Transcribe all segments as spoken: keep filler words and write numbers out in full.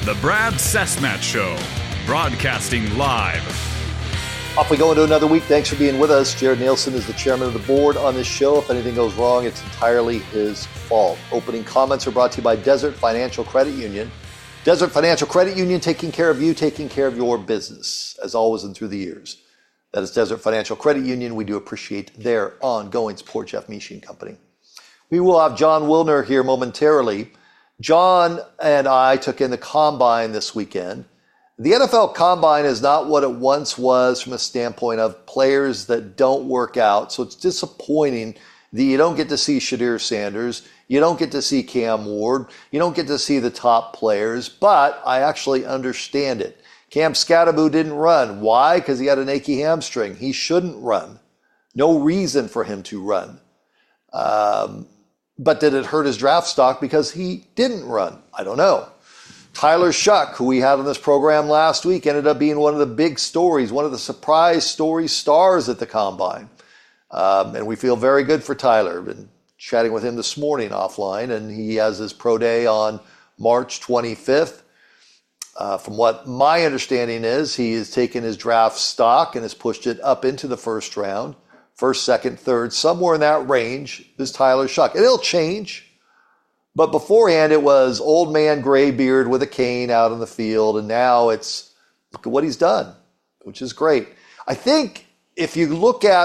The Brad Cessmat Show, broadcasting live. Off we go into another week. Thanks for being with us. Jared Nielsen is the chairman of the board on this show. If anything goes wrong, it's entirely his fault. Opening comments are brought to you by Desert Financial Credit Union. Desert Financial Credit Union, taking care of you, taking care of your business, as always and through the years. That is Desert Financial Credit Union. We do appreciate their ongoing support. Jeff Mishi and Company. We will have Jon Wilner here momentarily. John and I took in the Combine this weekend. The N F L Combine is not what it once was from a standpoint of players that don't work out. So it's disappointing that you don't get to see Shedeur Sanders. You don't get to see Cam Ward. You don't get to see the top players. But I actually understand it. Cam Skattebo didn't run. Why? Because he had an achy hamstring. He shouldn't run. No reason for him to run. Um... But did it hurt his draft stock because he didn't run? I don't know. Tyler Shough, who we had on this program last week, ended up being one of the big stories, one of the surprise story stars at the Combine. Um, and we feel very good for Tyler. Been chatting with him this morning offline, and he has his pro day on March twenty-fifth. Uh, from what my understanding is, he has taken his draft stock and has pushed it up into the first round. First, second, third, somewhere in that range is Tyler Shough. And it'll change. But beforehand, it was old man gray beard with a cane out in the field. And now it's, look at what he's done, which is great. I think if you look at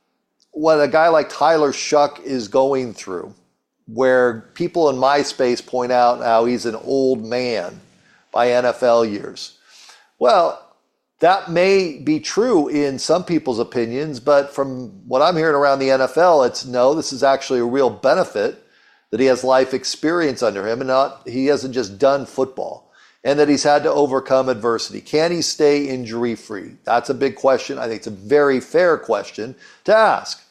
what a guy like Tyler Shough is going through, where people in my space point out how he's an old man by N F L years. Well, that may be true in some people's opinions, but from what I'm hearing around the N F L, it's no, this is actually a real benefit that he has life experience under him and not he hasn't just done football and that he's had to overcome adversity. Can he stay injury-free? That's a big question. I think it's a very fair question to ask.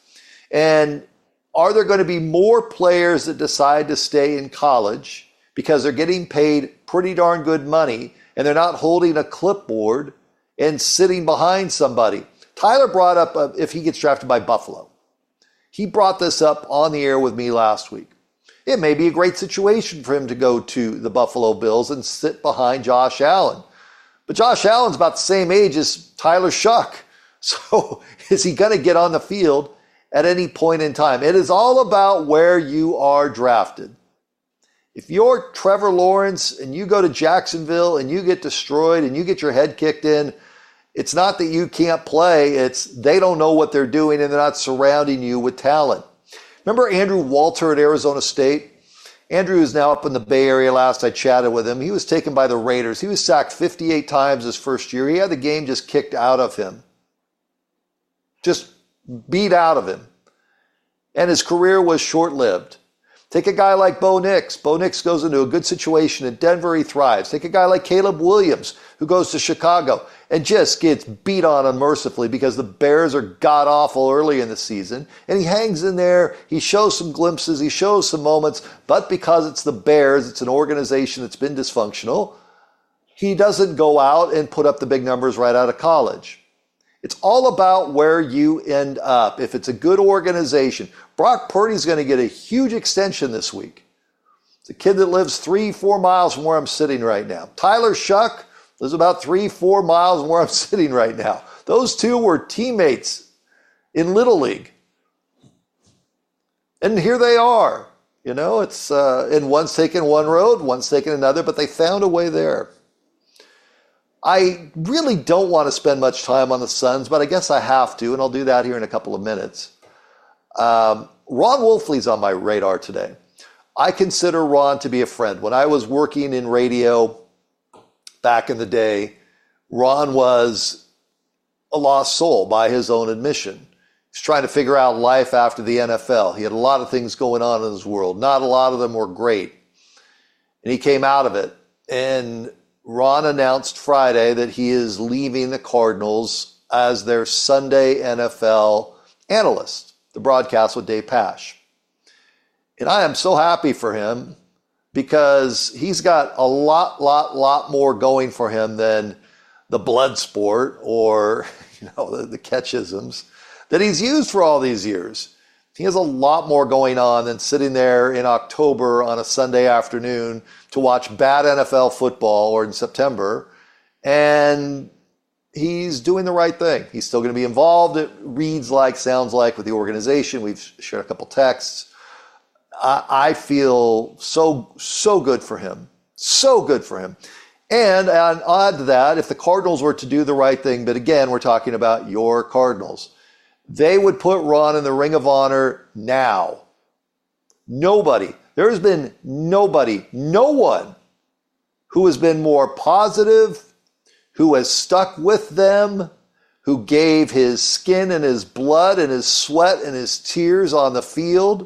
And are there going to be more players that decide to stay in college because they're getting paid pretty darn good money and they're not holding a clipboard and sitting behind somebody? Tyler brought up uh, if he gets drafted by Buffalo. He brought this up on the air with me last week. It may be a great situation for him to go to the Buffalo Bills and sit behind Josh Allen. But Josh Allen's about the same age as Tyler Shough. So is he going to get on the field at any point in time? It is all about where you are drafted. If you're Trevor Lawrence and you go to Jacksonville and you get destroyed and you get your head kicked in, it's not that you can't play. It's they don't know what they're doing and they're not surrounding you with talent. Remember Andrew Walter at Arizona State? Andrew is now up in the Bay Area. Last I chatted with him, he was taken by the Raiders. He was sacked fifty-eight times his first year. He had the game just kicked out of him. Just beat out of him. And his career was short-lived. Take a guy like Bo Nix. Bo Nix goes into a good situation in Denver. He thrives. Take a guy like Caleb Williams, who goes to Chicago and just gets beat on unmercifully because the Bears are god-awful early in the season. And he hangs in there. He shows some glimpses. He shows some moments. But because it's the Bears, it's an organization that's been dysfunctional, he doesn't go out and put up the big numbers right out of college. It's all about where you end up. If it's a good organization, Brock Purdy's going to get a huge extension this week. It's a kid that lives three, four miles from where I'm sitting right now. Tyler Shough lives about three, four miles from where I'm sitting right now. Those two were teammates in Little League. And here they are. You know, it's, uh, and one's taken one road, one's taken another, but they found a way there. I really don't want to spend much time on the Suns, but I guess I have to, and I'll do that here in a couple of minutes. Um, Ron Wolfley's on my radar today. I consider Ron to be a friend. When I was working in radio back in the day, Ron was a lost soul by his own admission. He's trying to figure out life after the N F L. He had a lot of things going on in his world. Not a lot of them were great. And he came out of it. And Ron announced Friday that he is leaving the Cardinals as their Sunday N F L analyst, the broadcast with Dave Pasch. And I am so happy for him because he's got a lot, lot, lot more going for him than the blood sport or, you know, the, the catchisms that he's used for all these years. He has a lot more going on than sitting there in October on a Sunday afternoon to watch bad N F L football, or in September. And he's doing the right thing. He's still going to be involved, it reads like, sounds like, with the organization. We've shared a couple texts. I, I feel so, so good for him. So good for him. And, and I'll add to that, if the Cardinals were to do the right thing, but again, we're talking about your Cardinals, they would put Ron in the Ring of Honor now. Nobody, there has been nobody, no one who has been more positive, who has stuck with them, who gave his skin and his blood and his sweat and his tears on the field.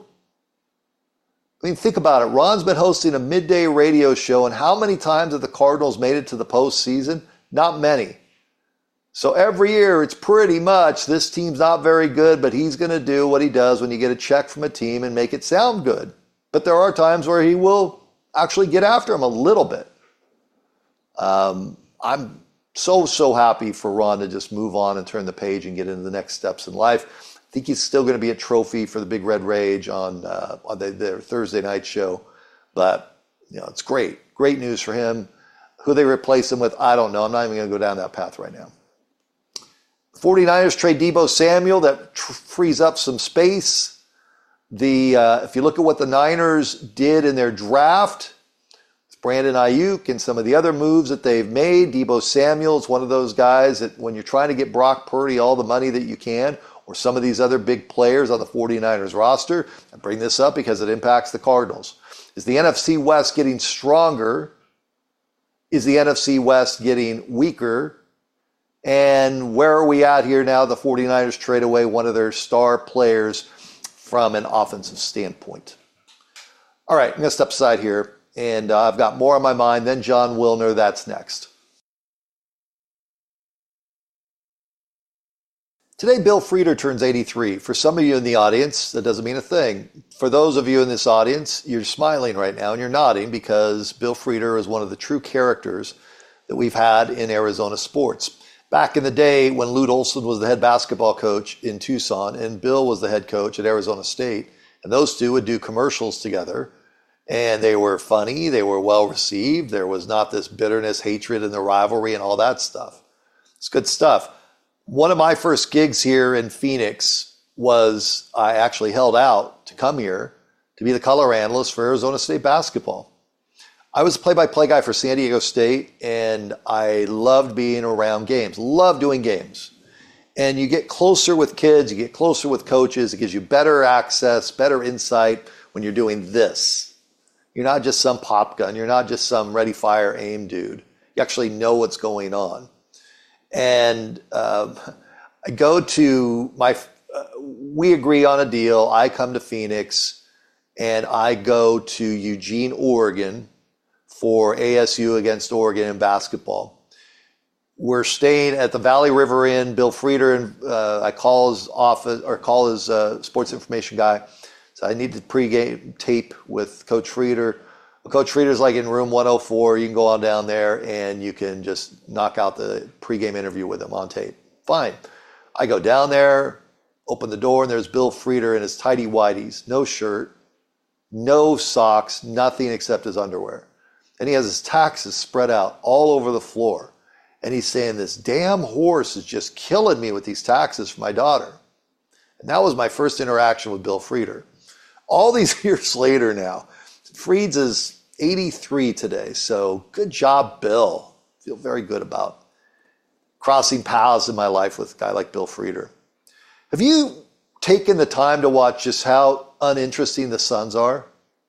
I mean, think about it. Ron's been hosting a midday radio show, and how many times have the Cardinals made it to the postseason? Not many. So every year it's pretty much, this team's not very good, but he's going to do what he does when you get a check from a team and make it sound good. But there are times where he will actually get after him a little bit. Um, I'm so, so happy for Ron to just move on and turn the page and get into the next steps in life. I think he's still going to be a trophy for the Big Red Rage on, uh, on the, their Thursday night show. But, you know, it's great. Great news for him. Who they replace him with, I don't know. I'm not even going to go down that path right now. forty-niners trade Deebo Samuel. That tr- frees up some space. The uh, if you look at what the Niners did in their draft, with Brandon Ayuk and some of the other moves that they've made, Deebo Samuel is one of those guys that when you're trying to get Brock Purdy all the money that you can, or some of these other big players on the forty-niners roster, I bring this up because it impacts the Cardinals. Is the N F C West getting stronger? Is the N F C West getting weaker? And where are we at here now? The forty-niners trade away one of their star players from an offensive standpoint. All right, I'm going to step aside here, and uh, I've got more on my mind. Then John Wilner, that's next. Today, Bill Frieder turns eighty-three. For some of you in the audience, that doesn't mean a thing. For those of you in this audience, you're smiling right now and you're nodding because Bill Frieder is one of the true characters that we've had in Arizona sports. Back in the day when Lute Olson was the head basketball coach in Tucson and Bill was the head coach at Arizona State, and those two would do commercials together, and they were funny, they were well received, there was not this bitterness, hatred, and the rivalry and all that stuff. It's good stuff. One of my first gigs here in Phoenix was I actually held out to come here to be the color analyst for Arizona State basketball. I was a play-by-play guy for San Diego State, and I loved being around games, loved doing games. And you get closer with kids, you get closer with coaches, it gives you better access, better insight when you're doing this. You're not just some pop gun, you're not just some ready, fire, aim dude. You actually know what's going on. And um, I go to my, uh, we agree on a deal, I come to Phoenix, and I go to Eugene, Oregon, for A S U against Oregon in basketball. We're staying at the Valley River Inn. Bill Frieder, and uh, I call his office or call his uh, sports information guy. So I need to pregame tape with Coach Frieder. Well, Coach Frieder's like in room one oh four. You can go on down there and you can just knock out the pregame interview with him on tape. Fine. I go down there, open the door, and there's Bill Frieder in his tighty whities, no shirt, no socks, nothing except his underwear. And he has his taxes spread out all over the floor. And he's saying, this damn horse is just killing me with these taxes for my daughter. And that was my first interaction with Bill Frieder. All these years later now, Frieds is eighty-three today. So good job, Bill. I feel very good about crossing paths in my life with a guy like Bill Frieder. Have you taken the time to watch just how uninteresting the Suns are?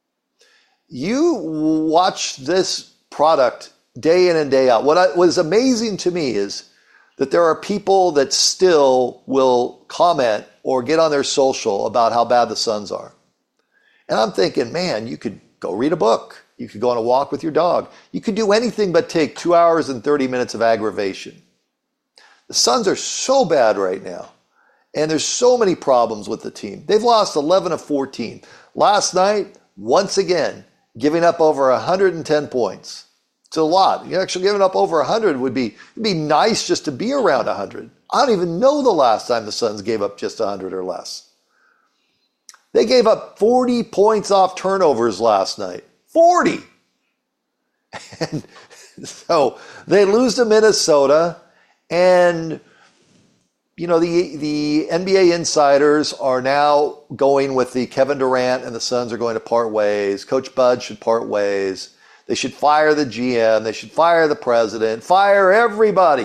You watch this product day in and day out. What I, was amazing to me is that there are people that still will comment or get on their social about how bad the Suns are. And I'm thinking, man, you could go read a book. You could go on a walk with your dog. You could do anything but take two hours and thirty minutes of aggravation. The Suns are so bad right now. And there's so many problems with the team. They've lost eleven of fourteen. Last night, once again, giving up over one hundred ten points. It's a lot. You actually giving up over one hundred would be, it'd be nice just to be around one hundred. I don't even know the last time the Suns gave up just one hundred or less. They gave up forty points off turnovers last night. forty! And so they lose to Minnesota, and you know, the the N B A insiders are now going with the Kevin Durant and the Suns are going to part ways. Coach Bud should part ways. They should fire the G M. They should fire the president. Fire everybody.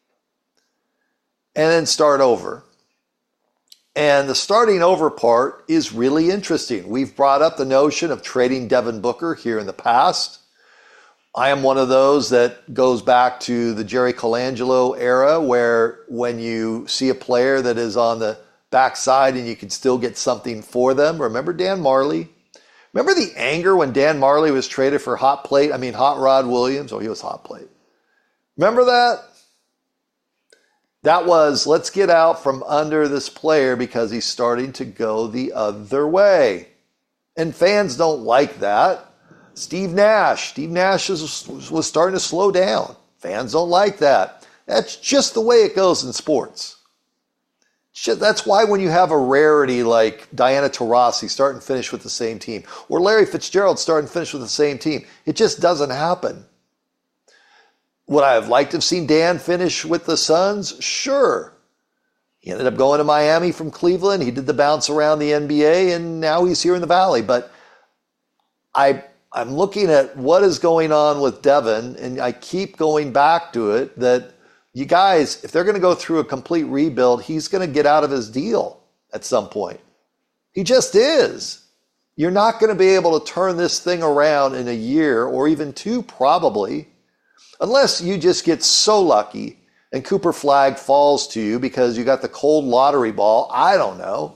And then start over. And the starting over part is really interesting. We've brought up the notion of trading Devin Booker here in the past. I am one of those that goes back to the Jerry Colangelo era, where when you see a player that is on the backside and you can still get something for them. Remember Dan Marley? Remember the anger when Dan Marley was traded for Hot Plate? I mean, Hot Rod Williams. Oh, he was Hot Plate. Remember that? That was, let's get out from under this player because he's starting to go the other way. And fans don't like that. Steve Nash. Steve Nash is, was starting to slow down. Fans don't like that. That's just the way it goes in sports. That's why when you have a rarity like Diana Taurasi start and finish with the same team, or Larry Fitzgerald start and finish with the same team, it just doesn't happen. Would I have liked to have seen Dan finish with the Suns? Sure. He ended up going to Miami from Cleveland. He did the bounce around the N B A, and now he's here in the Valley. But I, I'm looking at what is going on with Devin, and I keep going back to it that you guys, if they're going to go through a complete rebuild, he's going to get out of his deal at some point. He just is. You're not going to be able to turn this thing around in a year or even two, probably, unless you just get so lucky and Cooper Flagg falls to you because you got the cold lottery ball. I don't know.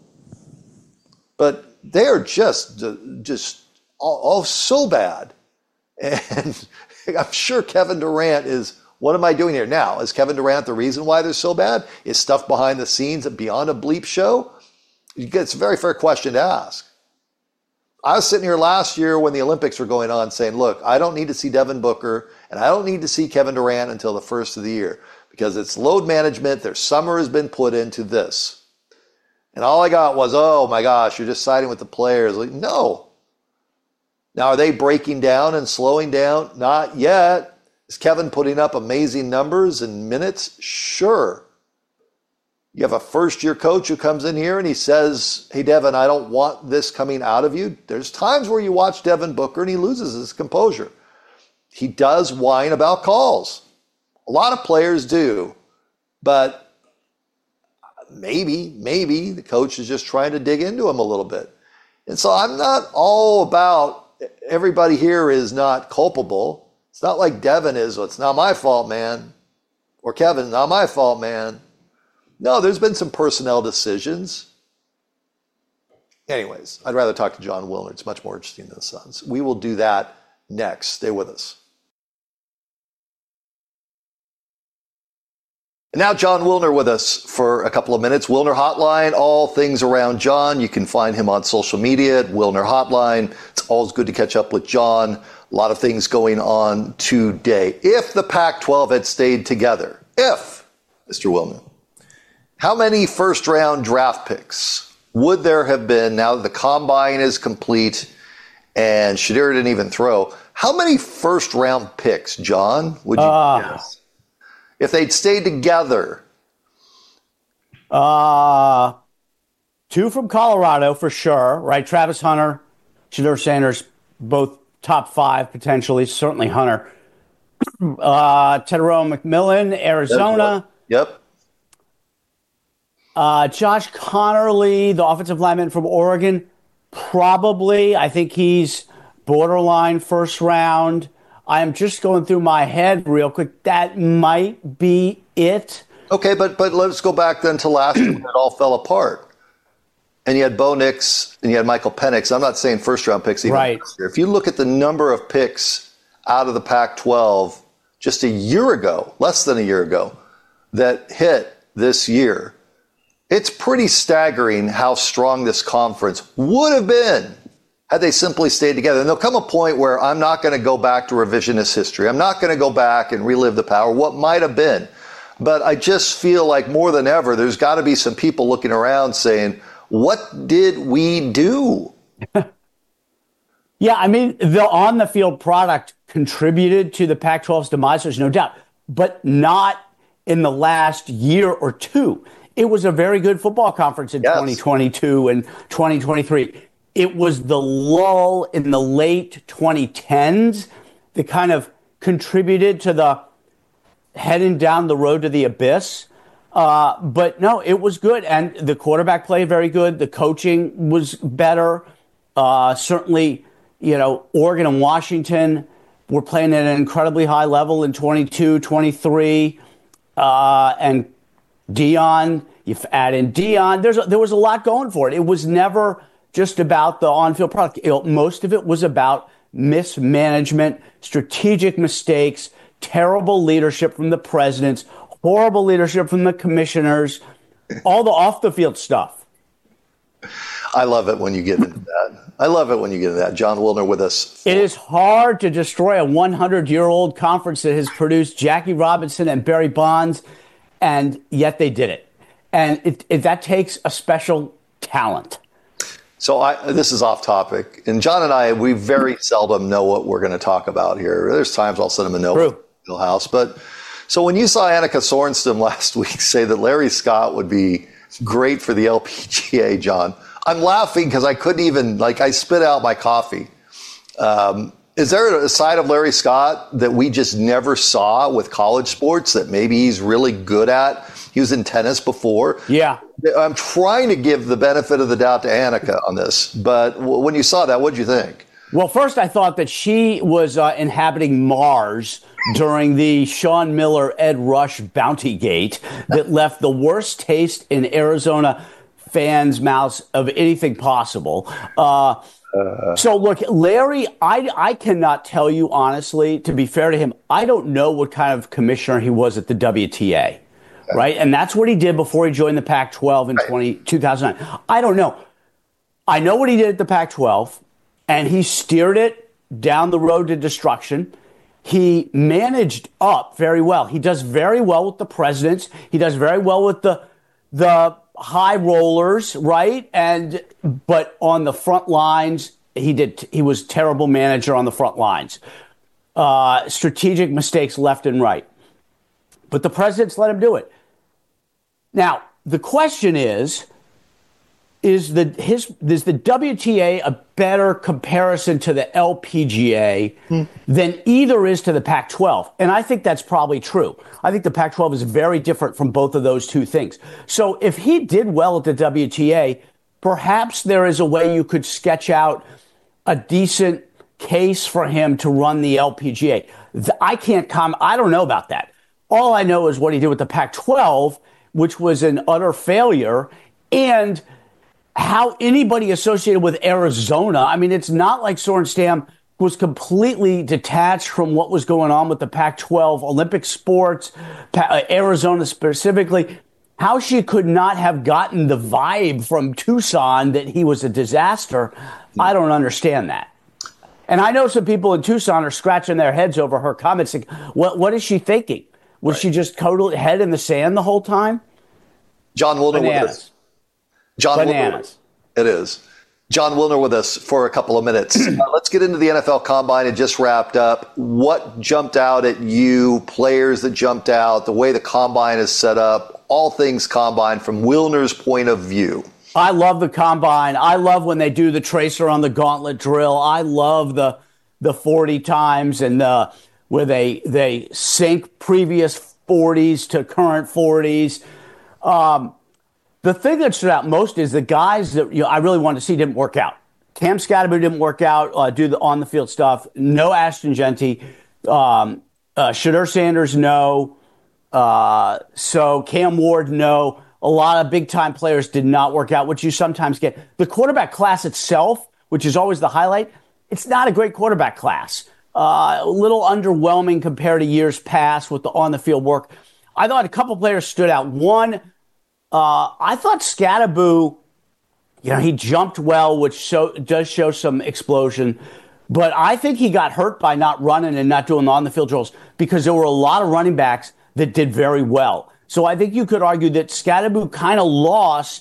But they're just, just all, all so bad. And I'm sure Kevin Durant is, what am I doing here? Now, is Kevin Durant the reason why they're so bad? Is stuff behind the scenes beyond a bleep show? It's a very fair question to ask. I was sitting here last year when the Olympics were going on saying, look, I don't need to see Devin Booker and I don't need to see Kevin Durant until the first of the year because it's load management. Their summer has been put into this. And all I got was, oh my gosh, you're just siding with the players. Like, no. Now, are they breaking down and slowing down? Not yet. Is Kevin putting up amazing numbers and minutes? Sure. You have a first-year coach who comes in here and he says, hey, Devin, I don't want this coming out of you. There's times where you watch Devin Booker and he loses his composure. He does whine about calls. A lot of players do. But maybe, maybe the coach is just trying to dig into him a little bit. And so I'm not all about everybody here is not culpable. It's not like Devin is, well, it's not my fault, man. Or Kevin, not my fault, man. No, there's been some personnel decisions. Anyways, I'd rather talk to Jon Wilner. It's much more interesting than the Suns. We will do that next. Stay with us. And now Jon Wilner with us for a couple of minutes. Wilner Hotline, all things around Jon. You can find him on social media at Wilner Hotline. It's always good to catch up with Jon. A lot of things going on today. If the Pac twelve had stayed together, if, Mister Wilner, how many first-round draft picks would there have been now that the combine is complete and Shedeur didn't even throw? How many first-round picks, Jon, would you uh, guess? If they'd stayed together? Uh, two from Colorado for sure, right? Travis Hunter, Shedeur Sanders, both top five potentially, certainly Hunter. Uh, Tedero McMillan, Arizona. Yep. Uh, Josh Connerly, the offensive lineman from Oregon, probably. I think he's borderline first round. I am just going through my head real quick. That might be it. Okay, but but let's go back then to last year when it all fell apart. And you had Bo Nix and you had Michael Penix. I'm not saying first round picks even right. last year. If you look at the number of picks out of the Pac twelve just a year ago, less than a year ago, that hit this year, it's pretty staggering how strong this conference would have been had they simply stayed together. And there'll come a point where I'm not going to go back to revisionist history. I'm not going to go back and relive the power, what might have been. But I just feel like more than ever, there's got to be some people looking around saying, What did we do? Yeah, I mean, the on-the-field product contributed to the Pac twelve's demise, there's no doubt, but not in the last year or two. It was a very good football conference in yes. twenty twenty-two and twenty twenty-three. It was the lull in the late twenty tens that kind of contributed to the heading down the road to the abyss. Uh, but no, it was good. And the quarterback played very good. The coaching was better. Uh, certainly, you know, Oregon and Washington were playing at an incredibly high level in twenty-two, twenty-three. Uh, and Deion, you add in Deion, there's a, there was a lot going for it. It was never just about the on-field product. It, most of it was about mismanagement, strategic mistakes, terrible leadership from the presidents, horrible leadership from the commissioners, all the off-the-field stuff. I love it when you get into that. I love it when you get into that. John Wilner with us. It is hard to destroy a hundred-year-old conference that has produced Jackie Robinson and Barry Bonds, and yet they did it. And it, it, that takes a special talent. So I, this is off topic. And John and I, we very seldom know what we're going to talk about here. There's times I'll send him a note from the house. But so when you saw Annika Sorenstam last week say that Larry Scott would be great for the L P G A, John, I'm laughing because I couldn't even, like, I spit out my coffee. Um, is there a side of Larry Scott that we just never saw with college sports that maybe he's really good at? He was in tennis before. Yeah. I'm trying to give the benefit of the doubt to Annika on this. But when you saw that, what did you think? Well, first, I thought that she was uh, inhabiting Mars during the Sean Miller, Ed Rush bounty gate that left the worst taste in Arizona fans' mouths of anything possible. Uh, uh, so, look, Larry, I, I cannot tell you honestly, to be fair to him, I don't know what kind of commissioner he was at the W T A. Right. And that's what he did before he joined the Pac twelve in twenty, two thousand nine. I don't know. I know what he did at the Pac twelve, and he steered it down the road to destruction. He managed up very well. He does very well with the presidents. He does very well with the the high rollers, right? And but on the front lines, he did. He was terrible manager on the front lines. Uh, strategic mistakes left and right. But the presidents let him do it. Now, the question is, is the his is the W T A a better comparison to the L P G A hmm. than either is to the Pac twelve? And I think that's probably true. I think the Pac twelve is very different from both of those two things. So if he did well at the W T A, perhaps there is a way you could sketch out a decent case for him to run the L P G A. I can't comment. I don't know about that. All I know is what he did with the Pac twelve, which was an utter failure, and how anybody associated with Arizona, I mean, it's not like Sorenstam was completely detached from what was going on with the Pac twelve Olympic sports, Arizona specifically. How she could not have gotten the vibe from Tucson that he was a disaster, I don't understand that. And I know some people in Tucson are scratching their heads over her comments. Like, what, what is she thinking? Was right. she just totally head in the sand the whole time? John Wilner Bananas. with us. John Bananas. Wilner. It is. John Wilner with us for a couple of minutes. uh, let's get into the N F L Combine. It just wrapped up. What jumped out at you? Players that jumped out, the way the Combine is set up, all things Combine from Wilner's point of view. I love the Combine. I love when they do the tracer on the gauntlet drill. I love the the forty times and the where they they sync previous forties to current forties. Um, the thing that stood out most is the guys that you know, I really wanted to see didn't work out. Cam Scatterby didn't work out, uh, do the on the field stuff. No Ashton Genty. Um, uh, Shedeur Sanders, no. Uh, so Cam Ward, no. A lot of big time players did not work out, which you sometimes get. The quarterback class itself, which is always the highlight, it's not a great quarterback class. Uh, a little underwhelming compared to years past with the on-the-field work. I thought a couple players stood out. One, uh, I thought Scatterby, you know, he jumped well, which show, does show some explosion. But I think he got hurt by not running and not doing the on-the-field drills because there were a lot of running backs that did very well. So I think you could argue that Scatterby kind of lost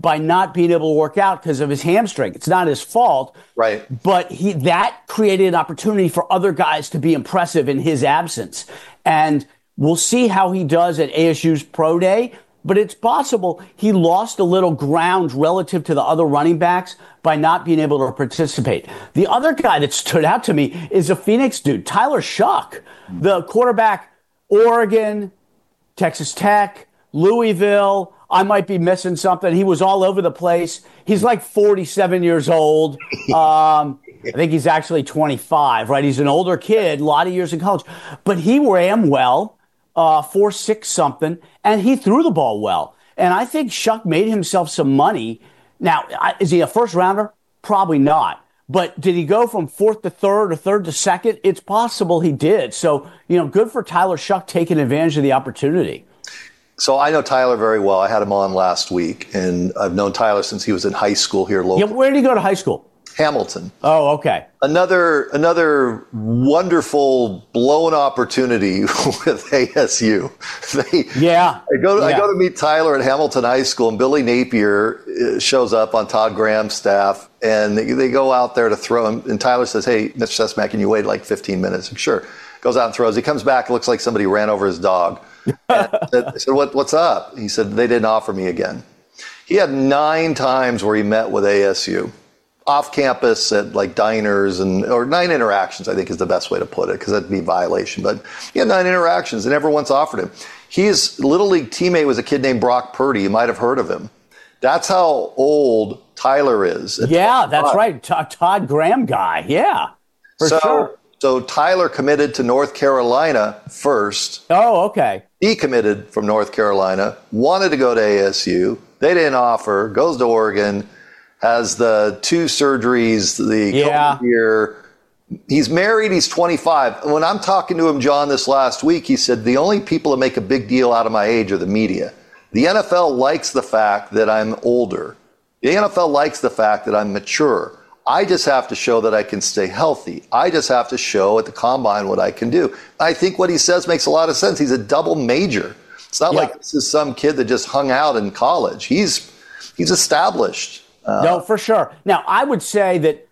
by not being able to work out because of his hamstring. It's not his fault. Right. But he that created an opportunity for other guys to be impressive in his absence. And we'll see how he does at A S U's Pro Day. But it's possible he lost a little ground relative to the other running backs by not being able to participate. The other guy that stood out to me is a Phoenix dude, Tyler Shuck, the quarterback, Oregon, Texas Tech, Louisville. I might be missing something. He was all over the place. He's like forty-seven years old. Um, I think he's actually twenty-five, right? He's an older kid, a lot of years in college. But he ran well. Uh, four six something, and he threw the ball well. And I think Shuck made himself some money. Now, is he a first rounder? Probably not. But did he go from fourth to third or third to second? It's possible he did. So, you know, good for Tyler Shuck taking advantage of the opportunity. So I know Tyler very well. I had him on last week, and I've known Tyler since he was in high school here locally. Yeah, where did he go to high school? Hamilton. Oh, okay. Another another wonderful blown opportunity with A S U. They, yeah. I go to, yeah. I go to meet Tyler at Hamilton High School, and Billy Napier shows up on Todd Graham's staff, and they, they go out there to throw him. And Tyler says, "Hey, Mister Sesmack, can you wait like fifteen minutes?" I'm sure. Goes out and throws. He comes back. It looks like somebody ran over his dog. I said, said what, what's up? He said, they didn't offer me again. He had nine times where he met with A S U. Off campus at like diners and or nine interactions, I think is the best way to put it, because that'd be violation. But he had nine interactions and never once offered him. His little league teammate was a kid named Brock Purdy. You might have heard of him. That's how old Tyler is. Yeah, that's right. T- Todd Graham guy. Yeah, for so, sure. So Tyler committed to North Carolina first. Oh, okay. He committed from North Carolina, wanted to go to A S U. They didn't offer, goes to Oregon. Has the two surgeries, the yeah. COVID year. He's married. He's twenty-five. When I'm talking to him, John, this last week, he said, the only people that make a big deal out of my age are the media. The N F L likes the fact that I'm older. The N F L likes the fact that I'm mature. I just have to show that I can stay healthy. I just have to show at the combine what I can do. I think what he says makes a lot of sense. He's a double major. It's not yeah. like this is some kid that just hung out in college. He's he's established. Uh, no, for sure. Now, I would say that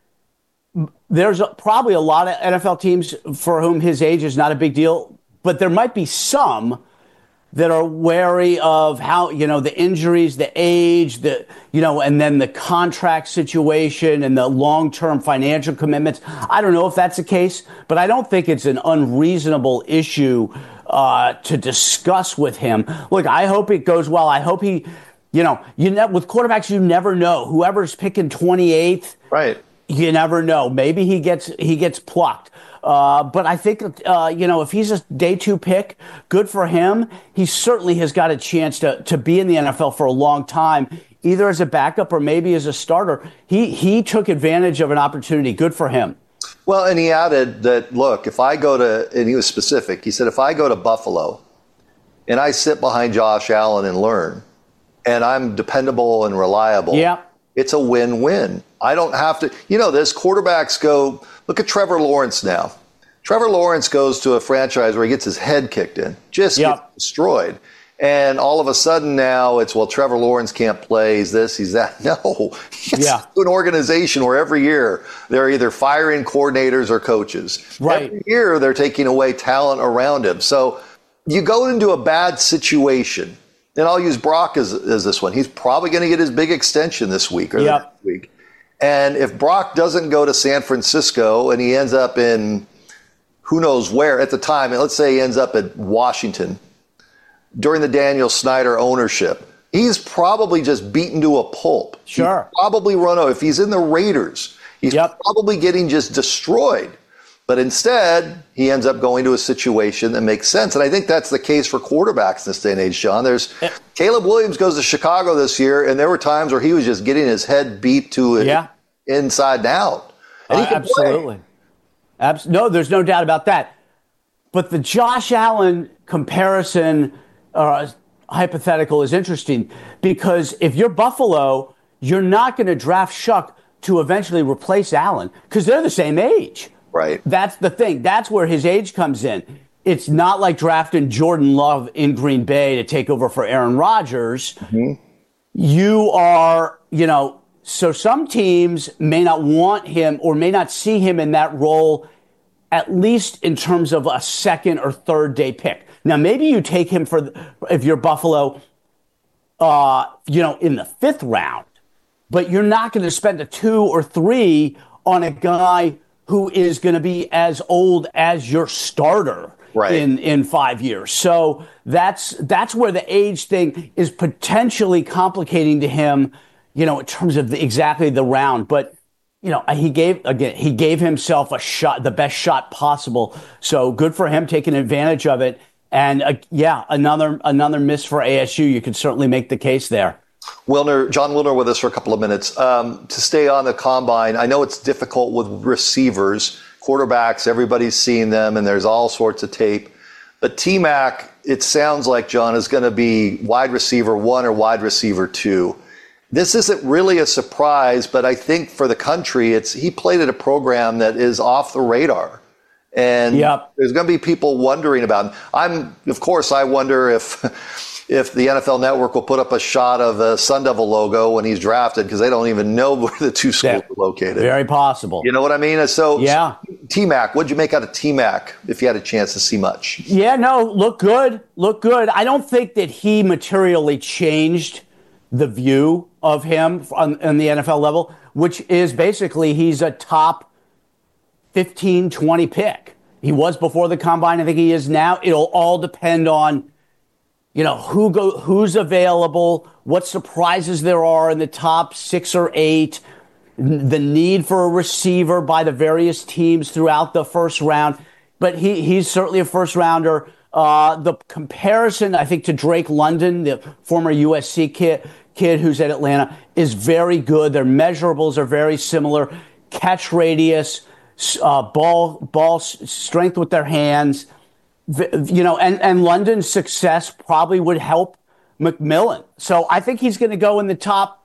there's a, probably a lot of N F L teams for whom his age is not a big deal, but there might be some that are wary of how, you know, the injuries, the age, the, you know, and then the contract situation and the long-term financial commitments. I don't know if that's the case, but I don't think it's an unreasonable issue uh, to discuss with him. Look, I hope it goes well. I hope he... You know, you ne- with quarterbacks, you never know. Whoever's picking twenty-eighth, right? You never know. Maybe he gets he gets plucked. Uh, but I think, uh, you know, if he's a day two pick, good for him. He certainly has got a chance to to be in the N F L for a long time, either as a backup or maybe as a starter. He he took advantage of an opportunity. Good for him. Well, and he added that, look, if I go to, and he was specific, he said, if I go to Buffalo and I sit behind Josh Allen and learn, and I'm dependable and reliable, yeah. it's a win-win. I don't have to, you know, this quarterbacks go, look at Trevor Lawrence now. Trevor Lawrence goes to a franchise where he gets his head kicked in, just yep. gets destroyed. And all of a sudden now it's, well, Trevor Lawrence can't play, he's this, he's that. No, it's yeah. an organization where every year they're either firing coordinators or coaches. Right. Every year they're taking away talent around him. So you go into a bad situation. And I'll use Brock as, as this one. He's probably going to get his big extension this week or yep. the next week. And if Brock doesn't go to San Francisco and he ends up in who knows where at the time, and let's say he ends up at Washington during the Daniel Snyder ownership, he's probably just beaten to a pulp. Sure. He's probably run over. If he's in the Raiders, he's yep. probably getting just destroyed. But instead, he ends up going to a situation that makes sense. And I think that's the case for quarterbacks in this day and age, John. There's yeah. Caleb Williams goes to Chicago this year, and there were times where he was just getting his head beat to it yeah. inside and out. And uh, he absolutely. Abs- no, there's no doubt about that. But the Josh Allen comparison uh, hypothetical is interesting because if you're Buffalo, you're not going to draft Shuck to eventually replace Allen because they're the same age. Right. That's the thing. That's where his age comes in. It's not like drafting Jordan Love in Green Bay to take over for Aaron Rodgers. Mm-hmm. you are, you know, so some teams may not want him or may not see him in that role, at least in terms of a second or third day pick. Now, maybe you take him for, if you're Buffalo, uh, you know, in the fifth round, but you're not going to spend a two or three on a guy who is going to be as old as your starter. Right. In, in five years. So that's that's where the age thing is potentially complicating to him, you know, in terms of the, exactly the round. But, you know, he gave again, he gave himself a shot, the best shot possible. So good for him taking advantage of it. And uh, yeah, another another miss for A S U. You could certainly make the case there. Wilner, Jon Wilner with us for a couple of minutes. Um, to stay on the combine, I know it's difficult with receivers. Quarterbacks, everybody's seen them, and there's all sorts of tape. But T-Mac, it sounds like, John, is going to be wide receiver one or wide receiver two. This isn't really a surprise, but I think for the country, it's he played at a program that is off the radar. And yep. There's going to be people wondering about him. I'm, of course, I wonder if if the N F L Network will put up a shot of the Sun Devil logo when he's drafted, because they don't even know where the two schools yeah, are located. Very possible. You know what I mean? So, yeah. T-Mac, what'd you make out of T-Mac if you had a chance to see much? Yeah, no, look good. Look good. I don't think that he materially changed the view of him on, on the N F L level, which is basically he's a top fifteen, twenty pick. He was before the combine. I think he is now. It'll all depend on, you know, who go, who's available, what surprises there are in the top six or eight, the need for a receiver by the various teams throughout the first round. But he, he's certainly a first rounder. Uh, the comparison, I think, to Drake London, the former U S C kid, kid who's at Atlanta, is very good. Their measurables are very similar. Catch radius, uh, ball, ball strength with their hands. You know, and, and London's success probably would help McMillan. So I think he's going to go in the top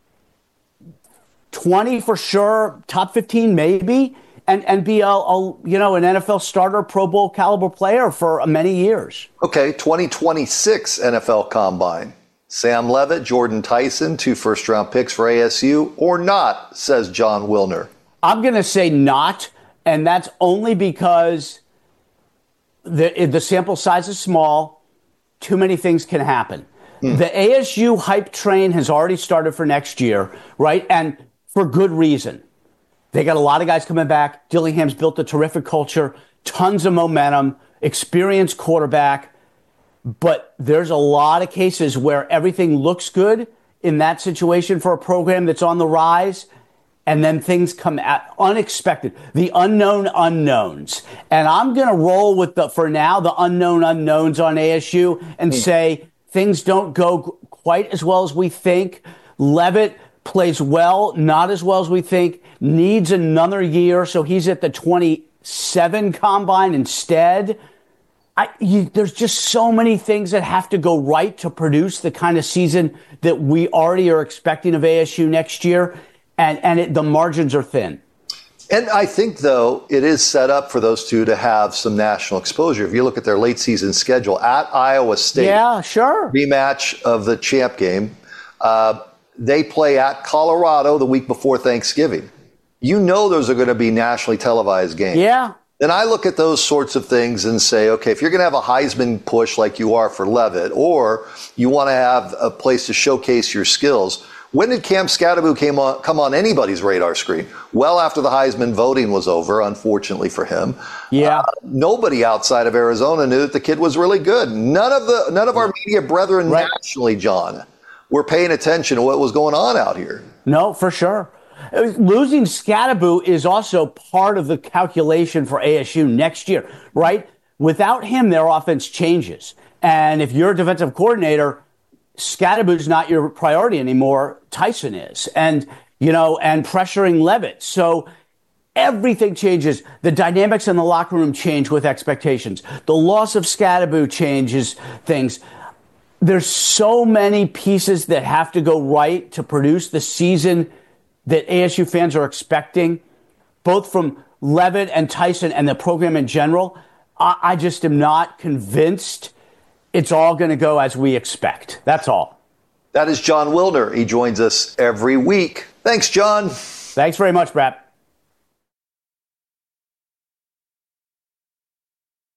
twenty for sure, top fifteen maybe, and, and be a, a, you know, an N F L starter, Pro Bowl caliber player for many years. Okay, twenty twenty-six N F L Combine. Sam Levitt, Jordan Tyson, two first-round picks for A S U, or not, says Jon Wilner. I'm going to say not, and that's only because The, the sample size is small. Too many things can happen. Hmm. The A S U hype train has already started for next year, right? And for good reason. They got a lot of guys coming back. Dillingham's built a terrific culture, tons of momentum, experienced quarterback. But there's a lot of cases where everything looks good in that situation for a program that's on the rise. And then things come at unexpected, the unknown unknowns. And I'm going to roll with the, for now, the unknown unknowns on A S U and mm. say things don't go quite as well as we think. Levitt plays well, not as well as we think, needs another year. So he's at the twenty-seven combine instead. I, you, there's just so many things that have to go right to produce the kind of season that we already are expecting of A S U next year. And and it, the margins are thin. And I think, though, it is set up for those two to have some national exposure. If you look at their late season schedule at Iowa State, yeah, sure, rematch of the champ game, uh, they play at Colorado the week before Thanksgiving. You know those are going to be nationally televised games. Yeah. Then I look at those sorts of things and say, okay, if you're going to have a Heisman push like you are for Levitt, or you want to have a place to showcase your skills, when did Cam Skattebo came on, come on anybody's radar screen? Well after the Heisman voting was over, unfortunately for him. Yeah. Uh, nobody outside of Arizona knew that the kid was really good. None of the none of our media brethren right. nationally, John, were paying attention to what was going on out here. No, for sure. Losing Skattebo is also part of the calculation for A S U next year, right? Without him, their offense changes. And if you're a defensive coordinator, Skattebo's not your priority anymore. Tyson is. And, you know, and pressuring Levitt. So everything changes. The dynamics in the locker room change with expectations. The loss of Skattebo changes things. There's so many pieces that have to go right to produce the season that A S U fans are expecting, both from Levitt and Tyson and the program in general. I, I just am not convinced it's all going to go as we expect. That's all. That is Jon Wilner. He joins us every week. Thanks, John. Thanks very much, Brad.